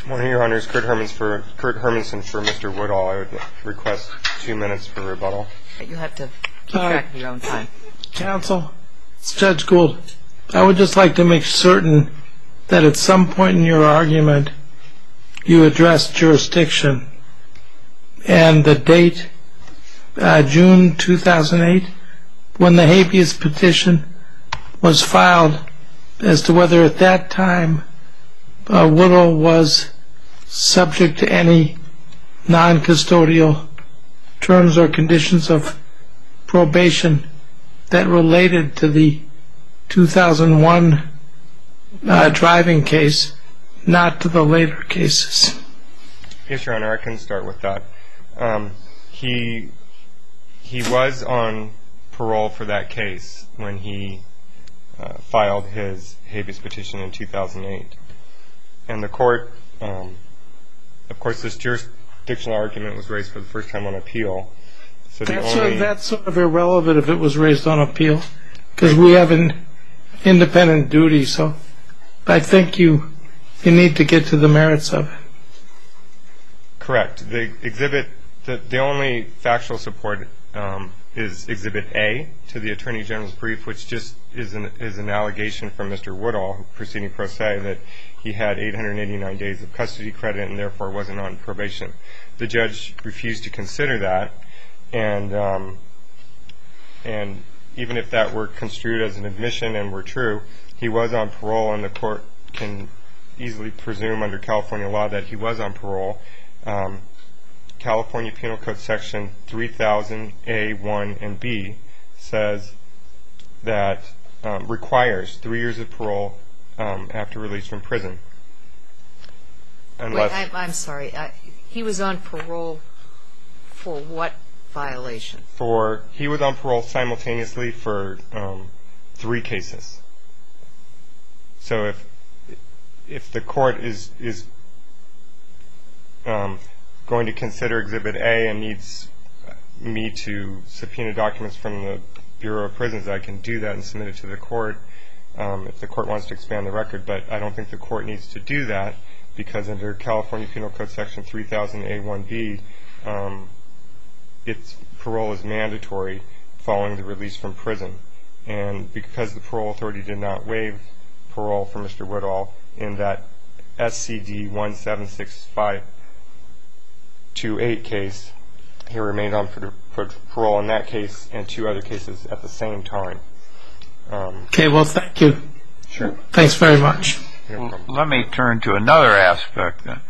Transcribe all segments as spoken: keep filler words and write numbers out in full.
Morning, Your Honors. Kurt Hermans for Kurt Hermanson for Mister Woodall. I would request two minutes for rebuttal. You have to keep track uh, of your own time. Counsel, it's Judge Gould. I would just like to make certain that at some point in your argument you address jurisdiction and the date, uh, June two thousand eight, when the habeas petition was filed, as to whether at that time uh, Woodall was subject to any non-custodial terms or conditions of probation that related to the two thousand one uh, driving case, not to the later cases. Yes, Your Honor, I can start with that. Um, he he was on parole for that case when he uh, filed his habeas petition in two thousand eight. And the court, um, of course, this jurisdictional argument was raised for the first time on appeal. So the that's, only sort of, that's sort of irrelevant if it was raised on appeal, because we have an independent duty. So I think you you need to get to the merits of it. Correct. The exhibit, the, the only factual support um, is Exhibit A to the Attorney General's brief, which just is an, is an allegation from Mister Woodall, proceeding pro se, that he had eight hundred eighty-nine days of custody credit and therefore wasn't on probation. The judge refused to consider that, and um, and even if that were construed as an admission and were true, he was on parole, and the court can easily presume under California law that he was on parole. Um, California Penal Code Section three thousand A one and B says that um, requires three years of parole um, after release from prison. Unless Wait, I, I'm sorry. I, he was on parole for what violation? For he was on parole simultaneously for um, three cases. So if if the court is is Um, going to consider Exhibit A and needs me to subpoena documents from the Bureau of Prisons, I can do that and submit it to the court um, if the court wants to expand the record. But I don't think the court needs to do that, because under California Penal Code Section three thousand A one B, um, its parole is mandatory following the release from prison. And because the parole authority did not waive parole for Mister Woodall in that S C D one seven six five two eight case, he remained on parole in that case and two other cases at the same time. Um, okay, well, thank you. Sure. Thanks very much. Well, let me turn to another aspect then.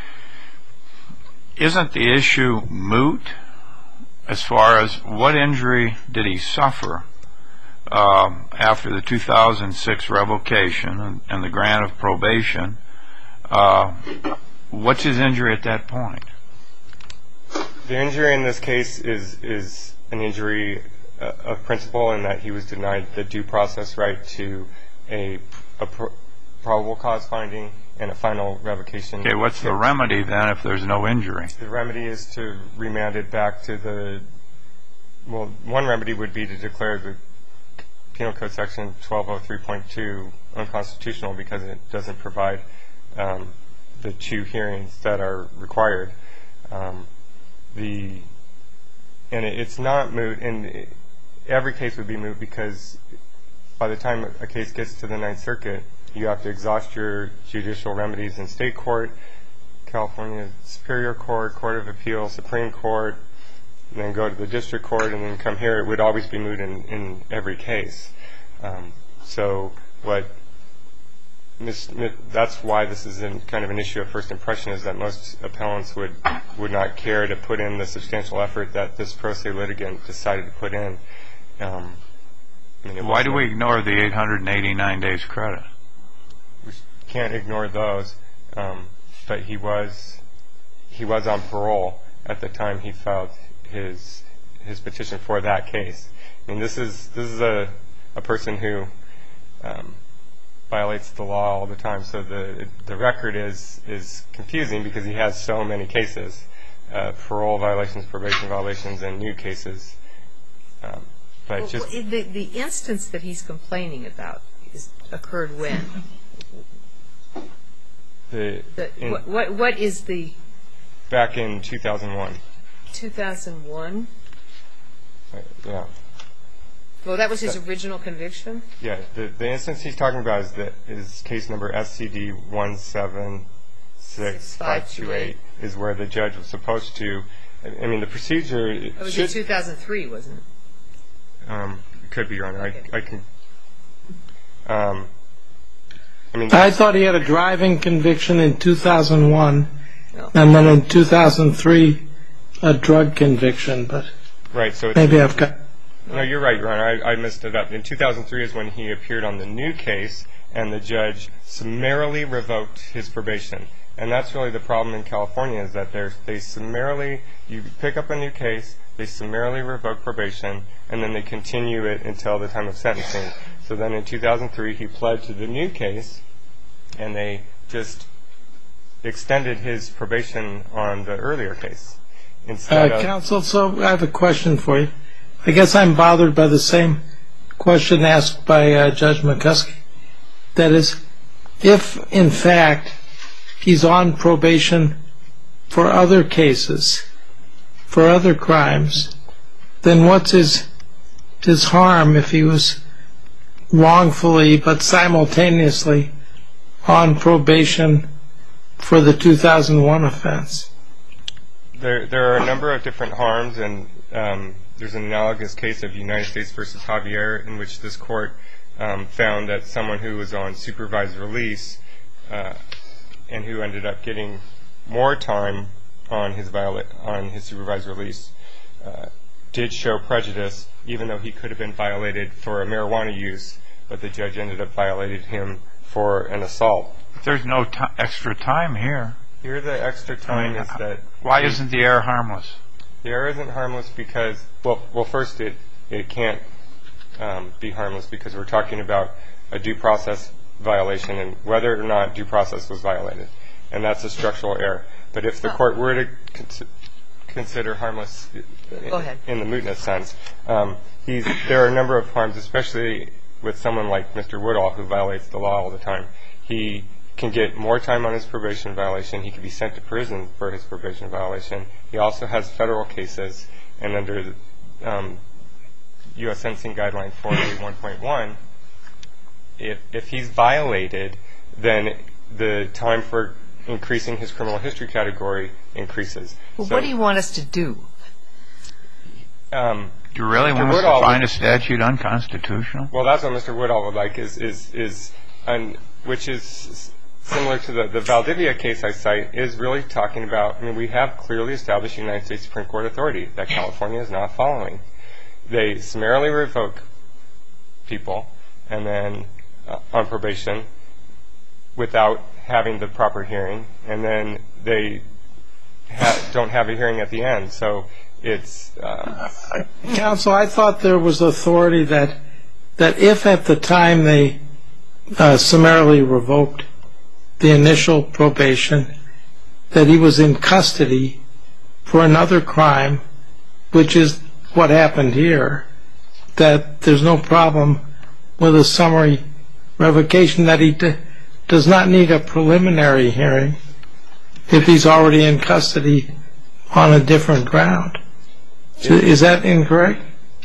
Isn't the issue moot as far as what injury did he suffer um, after the two thousand six revocation and, and the grant of probation? Uh, what's his injury at that point? The injury in this case is is an injury uh, of principle, in that he was denied the due process right to a, a pro- probable cause finding and a final revocation. Okay, what's the remedy then if there's no injury? The remedy is to remand it back to the, well, one remedy would be to declare the Penal Code Section twelve oh three point two unconstitutional because it doesn't provide um, the two hearings that are required. Um, The and it, it's not moot, and it, every case would be moot, because by the time a case gets to the Ninth Circuit, you have to exhaust your judicial remedies in state court, California Superior Court, Court of Appeal, Supreme Court, and then go to the district court, and then come here. It would always be moot in, in every case. Um, so what? That's why this is in kind of an issue of first impression, is that most appellants would would not care to put in the substantial effort that this pro se litigant decided to put in. Um, I mean, why do we ignore the eight hundred eighty-nine days credit? We can't ignore those, um, but he was he was on parole at the time he filed his his petition for that case. I mean, this is this is a a person who Um, violates the law all the time, so the the record is is confusing because he has so many cases, uh, parole violations, probation violations, and new cases. Um, but well, just the the instance that he's complaining about is occurred when? The, The, in, what, what what is the back in two thousand one. two thousand one? Yeah. Well, that was his original conviction? Yeah, the, the instance he's talking about is, the, is case number S C D one seven six five two eight, is where the judge was supposed to, I mean, the procedure it It was should, in two thousand three, wasn't it? um, it could be, Your Honor. Okay. I, I can, um, I mean, I thought he had a driving conviction in two thousand one, No. and then in two thousand three, a drug conviction, but right, so it's, maybe I've got... no, you're right, Your Honor. I, I messed it up. In two thousand three is when he appeared on the new case, and the judge summarily revoked his probation. And that's really the problem in California, is that they're, they summarily, you pick up a new case, they summarily revoke probation, and then they continue it until the time of sentencing. So then in two thousand three, he pled to the new case, and they just extended his probation on the earlier case. Instead Uh, of, counsel, so I have a question for you. I guess I'm bothered by the same question asked by uh, Judge McCuskey. That is, if in fact he's on probation for other cases, for other crimes, then what's his his harm if he was wrongfully but simultaneously on probation for the two thousand one offense? There, there are a number of different harms, and um, there's an analogous case of United States versus Javier, in which this court um, found that someone who was on supervised release uh, and who ended up getting more time on his viola- on his supervised release uh, did show prejudice, even though he could have been violated for a marijuana use, but the judge ended up violating him for an assault. There's no t- extra time here. Here the extra time is that... Why isn't the error harmless? The error isn't harmless because, well, well first it, it can't um, be harmless because we're talking about a due process violation and whether or not due process was violated. And that's a structural error. But if the court were to con- consider harmless Go ahead. in the mootness sense, um, he's, there are a number of harms, especially with someone like Mister Woodall, who violates the law all the time. He can get more time on his probation violation. He can be sent to prison for his probation violation. He also has federal cases, and under the um, U S Sentencing Guideline four eighty-one point one, if, if he's violated, then the time for increasing his criminal history category increases. Well, So, what do you want us to do? Um, Do you really Mister want us Woodall to find would- a statute unconstitutional? Well, that's what Mister Woodall would like, is is is, and which is similar to the the Valdivia case I cite, is really talking about. I mean, we have clearly established United States Supreme Court authority that California is not following. They summarily revoke people, and then uh, on probation, without having the proper hearing, and then they ha- don't have a hearing at the end. So it's. Uh, Counsel, I thought there was authority that that if at the time they uh, summarily revoked the initial probation, that he was in custody for another crime, which is what happened here, that there's no problem with a summary revocation, that he d- does not need a preliminary hearing if he's already in custody on a different ground. So is that incorrect?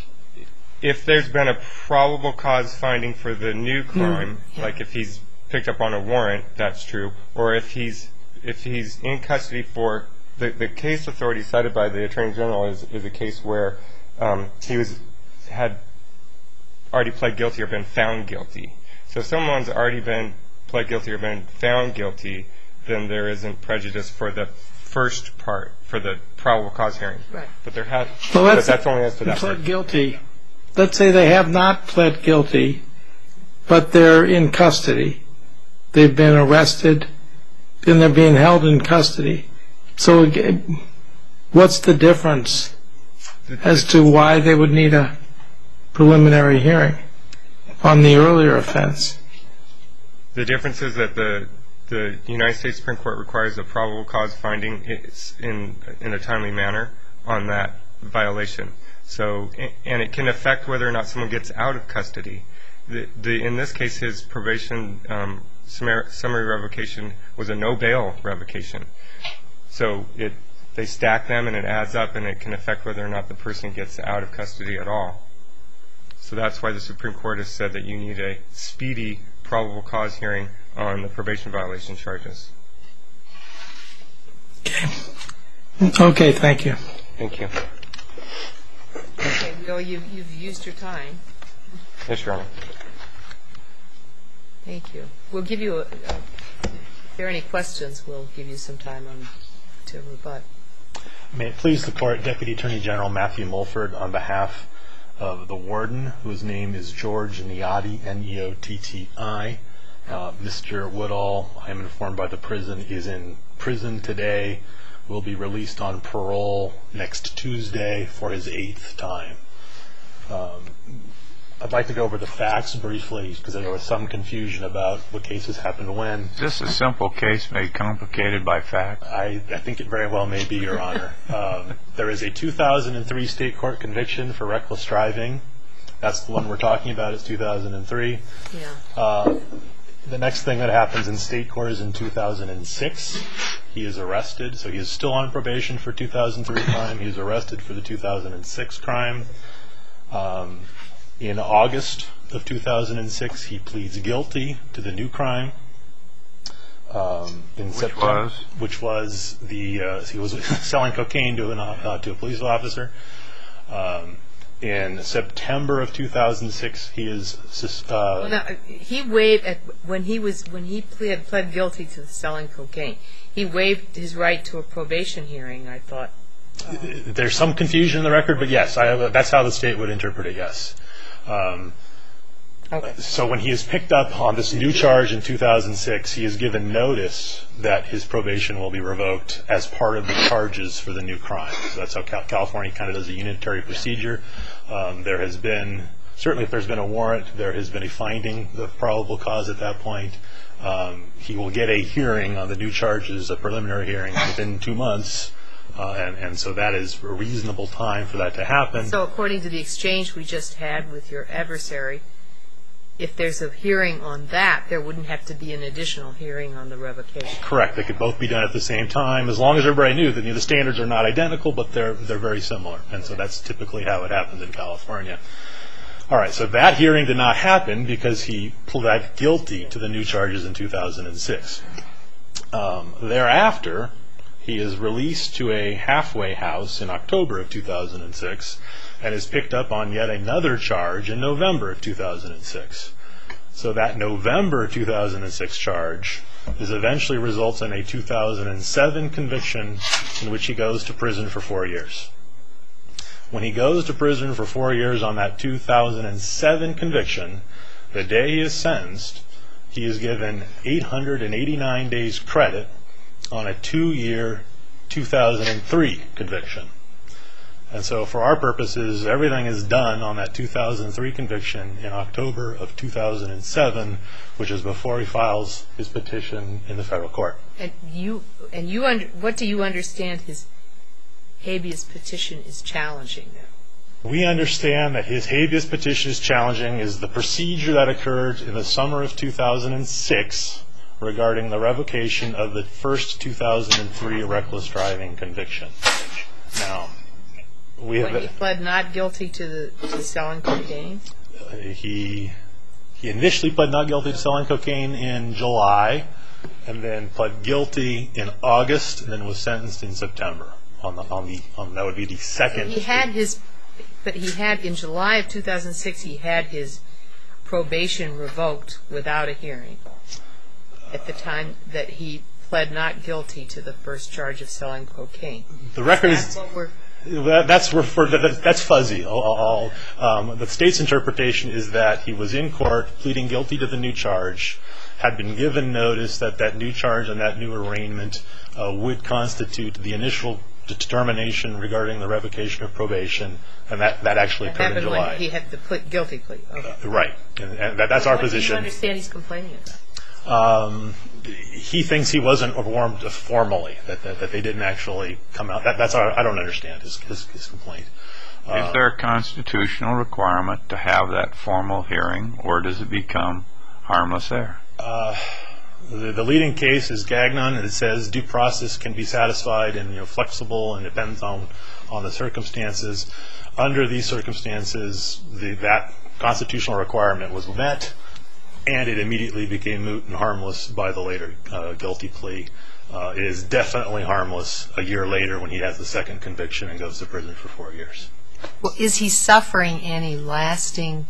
If there's been a probable cause finding for the new crime, yeah. like if he's picked up on a warrant, that's true. Or if he's if he's in custody for the the case authority cited by the Attorney General is, is a case where um, he was had already pled guilty or been found guilty. So if someone's already been pled guilty or been found guilty, then there isn't prejudice for the first part, for the probable cause hearing. Right. But there has Well, but that's, that's only as to that pled part. guilty. Let's say they have not pled guilty, but they're in custody. They've been arrested, and they're being held in custody. So again, what's the difference as to why they would need a preliminary hearing on the earlier offense? The difference is that the the United States Supreme Court requires a probable cause finding in in a timely manner on that violation. So, and it can affect whether or not someone gets out of custody. The, the in this case, his probation um, summary revocation was a no bail revocation. So it they stack them and it adds up, and it can affect whether or not the person gets out of custody at all. So that's why the Supreme Court has said that you need a speedy probable cause hearing on the probation violation charges. Okay. Okay, thank you. Thank you. Okay, Bill, you've, you've used your time. Yes, Your Honor. Thank you. We'll give you, a, a, if there are any questions, we'll give you some time on, to rebut. May it please the Court, Deputy Attorney General Matthew Mulford, on behalf of the warden, whose name is George Neotti, N E O T T I. Uh, Mister Woodall, I am informed by the prison, is in prison today, will be released on parole next Tuesday for his eighth time. Um, I'd like to go over the facts briefly, because there was some confusion about what cases happened when. Is this a simple case made complicated by facts? I, I think it very well may be, Your Honor. Um, there is a two thousand three state court conviction for reckless driving. That's the one we're talking about. It's two thousand three. Yeah. Uh, the next thing that happens in state court is in two thousand six. He is arrested, so he is still on probation for two thousand three crime. He is arrested for the two thousand six crime. Um, in August of two thousand six, he pleads guilty to the new crime. Um, in which September, was? Which was the uh, he was selling cocaine to an uh, to a police officer. Um, in September of two thousand six, he is. Uh, Well, now, he waived at, when he was when he pled, pled guilty to selling cocaine. He waived his right to a probation hearing. I thought. Uh, there's some confusion in the record, but yes, I, that's how the state would interpret it. Yes. Um, okay. So when he is picked up on this new charge in two thousand six, he is given notice that his probation will be revoked as part of the charges for the new crime. So that's how Cal- California kind of does a unitary procedure. Um, there has been, certainly if there's been a warrant, there has been a finding of probable cause at that point. Um, he will get a hearing on the new charges, a preliminary hearing, within two months. Uh, and, and so that is a reasonable time for that to happen. So according to the exchange we just had with your adversary, if there's a hearing on that, there wouldn't have to be an additional hearing on the revocation. Correct. They could both be done at the same time, as long as everybody knew that you know, the standards are not identical, but they're they're very similar. And so that's typically how it happens in California. All right, so that hearing did not happen because he pled guilty to the new charges in two thousand six. Um, thereafter, he is released to a halfway house in October of two thousand six and is picked up on yet another charge in November of two thousand six. So that November two thousand six charge is eventually results in a two thousand seven conviction in which he goes to prison for four years. When he goes to prison for four years on that two thousand seven conviction, the day he is sentenced, he is given eight hundred eighty-nine days credit on a two-year two thousand three conviction. And so for our purposes, everything is done on that two thousand three conviction in October of two thousand seven, which is before he files his petition in the federal court. And you, and you, under, what do you understand his habeas petition is challenging now? We understand that his habeas petition is challenging is the procedure that occurred in the summer of two thousand six regarding the revocation of the first two thousand three reckless driving conviction. Now, we have when he pled not guilty to the to selling cocaine. Uh, he he initially pled not guilty to selling cocaine in July, and then pled guilty in August, and then was sentenced in September. On the on the on that would be the second. He had his, but he had in July of two thousand six. He had his probation revoked without a hearing. At the time that he pled not guilty to the first charge of selling cocaine. The record That's is what we're, that, that's referred that, that's fuzzy. All, all, um, the state's interpretation is that he was in court pleading guilty to the new charge, had been given notice that that new charge and that new arraignment uh, would constitute the initial determination regarding the revocation of probation, and that, that actually that occurred in happened July. when he had the ple- guilty plea. Okay. Uh, right, and, and that, that's our What position. do you understand he's complaining about? Um, he thinks he wasn't warned formally, that, that that they didn't actually come out. That, that's our, I don't understand his his, his complaint. Uh, Is there a constitutional requirement to have that formal hearing, or does it become harmless error? Uh, The, the leading case is Gagnon, and it says due process can be satisfied and, you know, flexible and depends on on the circumstances. Under these circumstances, the, that constitutional requirement was met, and it immediately became moot and harmless by the later uh, guilty plea. Uh, it is definitely harmless a year later when he has the second conviction and goes to prison for four years. Well, is he suffering any lasting...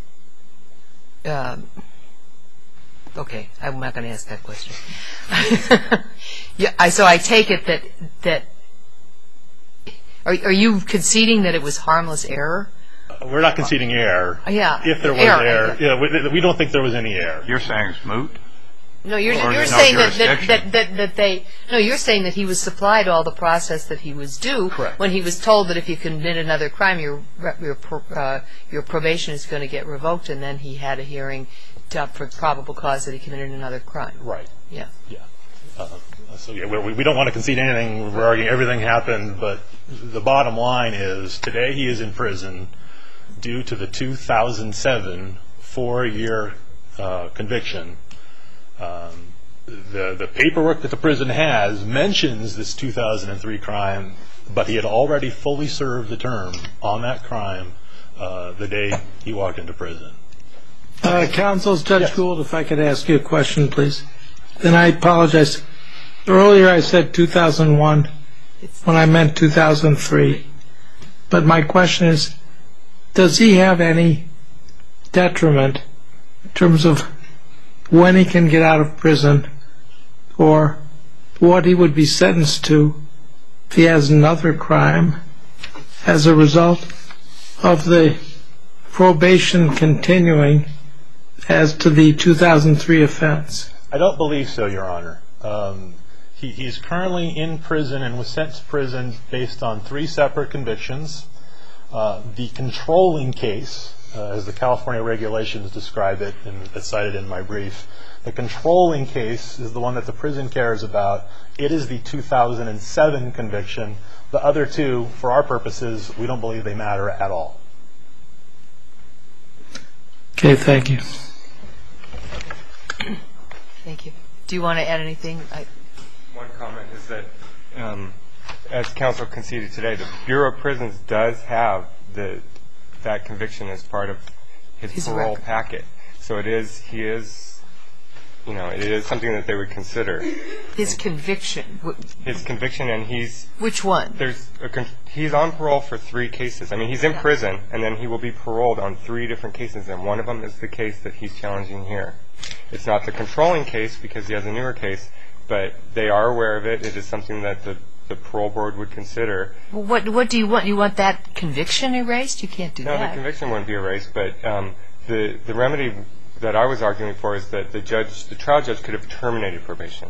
Um, okay, I'm not going to ask that question. Yeah, I, so I take it that... that are, are you conceding that it was harmless error? Uh, we're not conceding error. Yeah. If there was Error. error. Yeah, we, we don't think there was any error. You're saying it's moot? No, you're, Or you're there's no saying that, that, jurisdiction. that, that, that they... No, you're saying that he was supplied all the process that he was due. Correct. When he was told that if you commit another crime, your your uh, your probation is going to get revoked, and then he had a hearing to, for probable cause that he committed another crime. Right. Yeah. Yeah. Uh, so yeah, we we don't want to concede anything. We're arguing everything happened, but the bottom line is today he is in prison due to the two thousand seven four-year uh, conviction. Um, the the paperwork that the prison has mentions this two thousand three crime, but he had already fully served the term on that crime uh, the day he walked into prison. Uh, Counsel, Judge Yes. Gould, if I could ask you a question, please. Then I apologize. Earlier I said two thousand one when I meant two thousand three. But my question is, does he have any detriment in terms of when he can get out of prison or what he would be sentenced to if he has another crime as a result of the probation continuing as to the two thousand three offense? I don't believe so, Your Honor. Um, he, he's currently in prison and was sent to prison based on three separate convictions. Uh, the controlling case, uh, as the California regulations describe it, and it's cited in my brief, the controlling case is the one that the prison cares about. It is the two thousand seven conviction. The other two, for our purposes, we don't believe they matter at all. Okay, thank you. Thank you. Do you want to add anything? I, One comment is that, um, as counsel conceded today, the Bureau of Prisons does have the that conviction as part of his, His parole record. packet. So it is, he is, you know, it is something that they would consider. his conviction. wh- His conviction, and he's Which one? there's a con- he's on parole for three cases. I mean, he's in prison, and then he will be paroled on three different cases, and one of them is the case that he's challenging here. It's not the controlling case because he has a newer case, but they are aware of it. It is something that the, the parole board would consider. Well, What What do you want? You want that conviction erased? You can't do No, the that. conviction wouldn't be erased, but um, the the remedy that I was arguing for is that the judge, the trial judge, could have terminated probation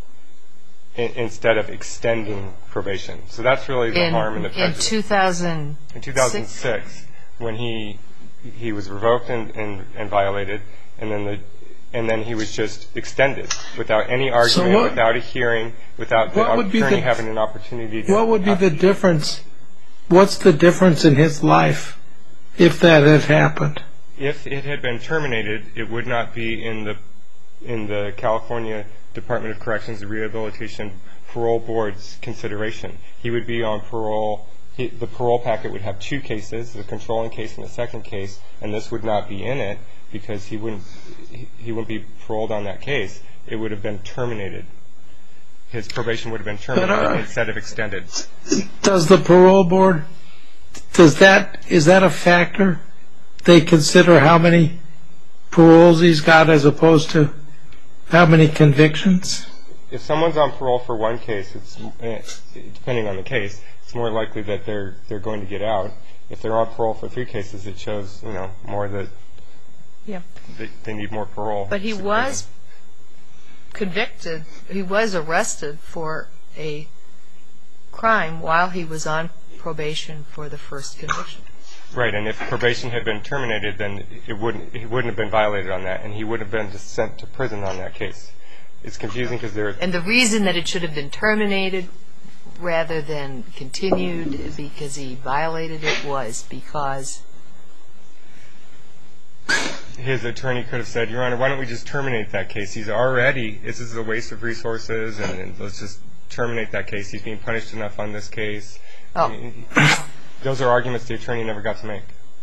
in, instead of extending probation. So that's really the in, harm and the in prejudice. two thousand In two thousand six, when he he was revoked and, and, and violated, and then the and then he was just extended without any argument, what- without a hearing, without the What would be attorney the- having an opportunity to. What would be the difference? What's the difference in his life if that had happened? If it had been terminated, it would not be in the in the California Department of Corrections and Rehabilitation Parole Board's consideration. He would be on parole. He, the parole packet would have two cases, the controlling case and the second case, and this would not be in it because he wouldn't he, he wouldn't be paroled on that case. It would have been terminated. His probation would have been terminated But, uh, instead of extended. Does the parole board, does that, is that a factor? They consider how many paroles he's got as opposed to how many convictions? If someone's on parole for one case, it's eh, depending on the case, it's more likely that they're they're going to get out. If they're on parole for three cases, it shows you know more that Yeah. they, they need more parole. But he was convicted. He was arrested for a crime while he was on probation for the first conviction. Right, and if probation had been terminated, then it wouldn't he wouldn't have been violated on that, and he would have been just sent to prison on that case. It's confusing because there. And the reason that it should have been terminated rather than continued because he violated it was because his attorney could have said, Your Honor, why don't we just terminate that case? He's already, this is a waste of resources, and, and let's just terminate that case. He's being punished enough on this case. Oh. I mean, those are arguments the attorney never got to make.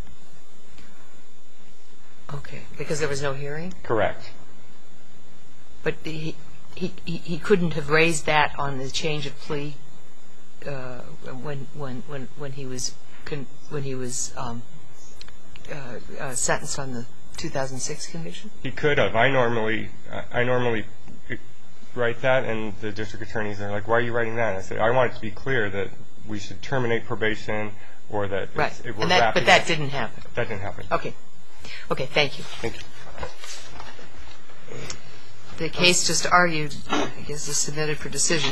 Okay, because there was no hearing? Correct. But he, he, he he couldn't have raised that on the change of plea uh, when, when, when, when he was, con, when he was um, uh, uh, sentenced on the two thousand six conviction? He could have. I normally, I normally write that, and the district attorneys are like, why are you writing that? And I say, I want it to be clear that we should terminate probation, or that Right. it's, it, we're and that, wrapping but that up. didn't happen. That didn't happen. Okay. Okay, thank you. Thank you. The case just argued, I guess, is submitted for decision.